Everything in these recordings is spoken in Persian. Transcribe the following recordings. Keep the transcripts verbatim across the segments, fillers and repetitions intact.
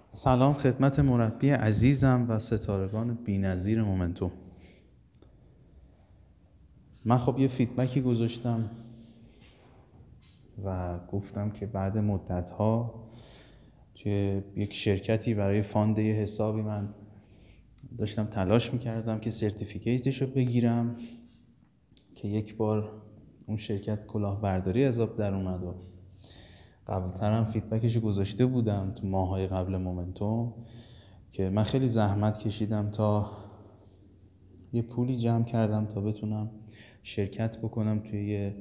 سلام خدمت مربی عزیزم و ستارگان بی‌نظیر مومنتوم. من خب یه فیدبکی گذاشتم و گفتم که بعد مدت‌ها توی یک شرکتی برای فاند یه حسابی من داشتم تلاش می‌کردم که سرتیفیکیتش رو بگیرم که یک بار اون شرکت کلاهبرداری از آب در اومد و قبل‌تر هم فیدبکش رو گذاشته بودم تو ماه‌های قبل مومنتوم که من خیلی زحمت کشیدم تا یه پولی جمع کردم تا بتونم شرکت بکنم توی یه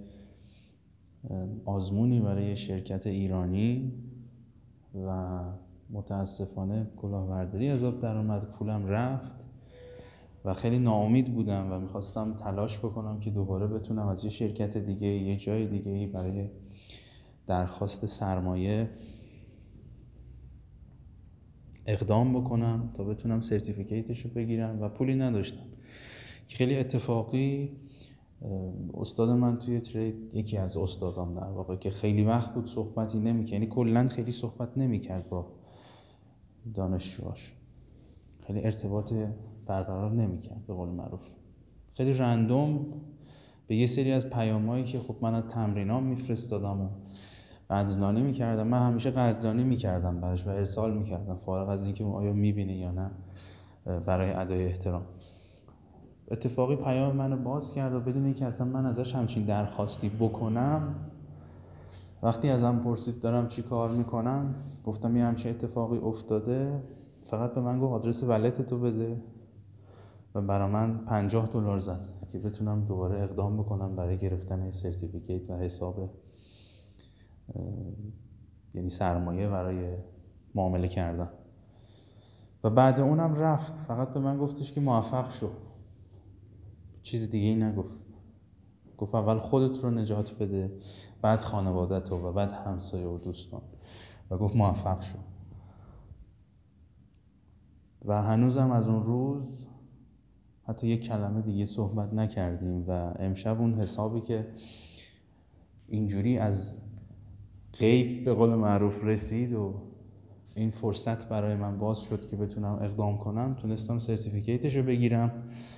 آزمونی برای یه شرکت ایرانی و متاسفانه کلاهبرداری از آب در اومد، پولم رفت و خیلی ناامید بودم و میخواستم تلاش بکنم که دوباره بتونم از یه شرکت دیگه یه جای دیگه برای درخواست سرمایه اقدام بکنم تا بتونم سرتیفیکیتش رو بگیرم و پولی نداشتم که خیلی اتفاقی استاد من توی ترید، یکی از استادام در واقع که خیلی وقت بود صحبتی نمی‌کرد، یعنی کلاً خیلی صحبت نمی‌کرد با دانشجوهاش، خیلی ارتباط برقرار نمی‌کرد به قول معروف، خیلی رندوم به یه سری از پیامایی که خب من از تمرینام میفرستادم و قدردانی میکردم. من همیشه قدردانی میکردم براش و ارسال میکردم فارغ از اینکه آیا میبینه یا نه، برای ادای احترام. اتفاقی پیام منو باز کرد و بدون اینکه اصلا من ازش همچین درخواستی بکنم، وقتی ازم پرسید دارم چی کار میکنم، گفتم یه همچین اتفاقی افتاده، فقط به من گفت آدرس ولتتو بده و برای من پنجاه دلار زد که بتونم دوباره اقدام بکنم برای گرفتن سرتیفیکیت و حساب، یعنی سرمایه برای معامله کردن. و بعد اونم رفت، فقط به من گفتش که موفق شو، چیز دیگه ای نگفت. گفت اول خودت رو نجات بده، بعد خانوادت رو و بعد همسایه و دوستان، و گفت موفق شو. و هنوزم از اون روز حتی یک کلمه دیگه صحبت نکردیم و امشب اون حسابی که اینجوری از غیب به قول معروف رسید و این فرصت برای من باز شد که بتونم اقدام کنم، تونستم سرتیفیکیتش رو بگیرم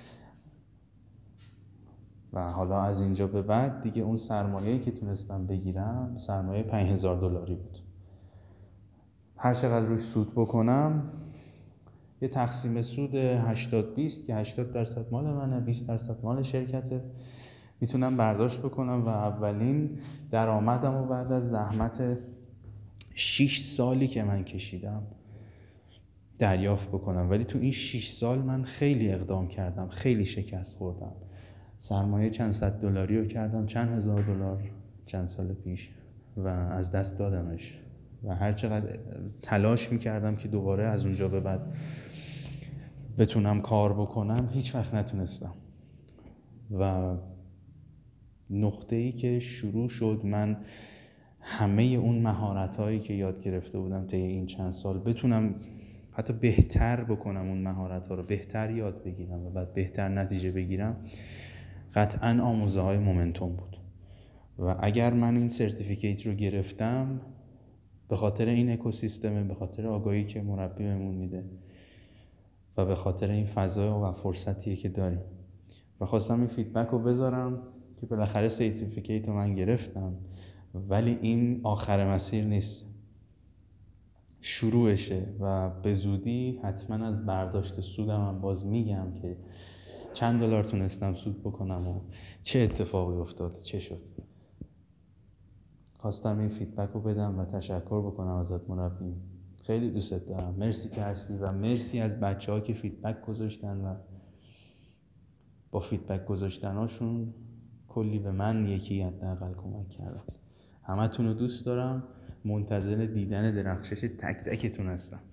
و حالا از اینجا به بعد دیگه اون سرمایه‌ای که تونستم بگیرم سرمایه پنج هزار دلاری بود. هر چقدر روش سود بکنم یه تقسیم سود هشتاد بیست که هشتاد درصد مال منه، بیست درصد مال شرکته، میتونم برداشت بکنم و اولین درآمدم رو بعد از زحمت شش سالی که من کشیدم دریافت بکنم. ولی تو این شش سال من خیلی اقدام کردم، خیلی شکست خوردم، سرمایه چند صد دلاری رو کردم چند هزار دلار چند سال پیش و از دست دادمش و هر چقدر تلاش میکردم که دوباره از اونجا به بعد بتونم کار بکنم هیچ وقت نتونستم. و نقطه‌ای که شروع شد من همه اون مهارت‌هایی که یاد گرفته بودم طی این چند سال بتونم حتی بهتر بکنم، اون مهارت‌ها رو بهتر یاد بگیرم و بعد بهتر نتیجه بگیرم، قطعاً آموزه‌های مومنتوم بود. و اگر من این سرتیفیکیت رو گرفتم به خاطر این اکوسیستم، به خاطر آگاهی که مربی بهمون میده و به خاطر این فضا و فرصتیه که داریم. و خواستم این فیدبک رو بذارم که بالاخره سرتیفیکیت رو من گرفتم، ولی این آخر مسیر نیست، شروعشه و به زودی حتما از برداشت سودم هم باز میگم که چند دلار تونستم سود بکنم و چه اتفاقی افتاد، چه شد. خواستم این فیدبک رو بدم و تشکر بکنم ازت مربی، خیلی دوست دارم، مرسی که هستی و مرسی از بچه ها که فیدبک گذاشتن و با فیدبک گذاشتناشون کلی به من یکی حداقل کمک کردن. همه تون رو دوست دارم، منتظر دیدن درخشش تک تکتون هستم.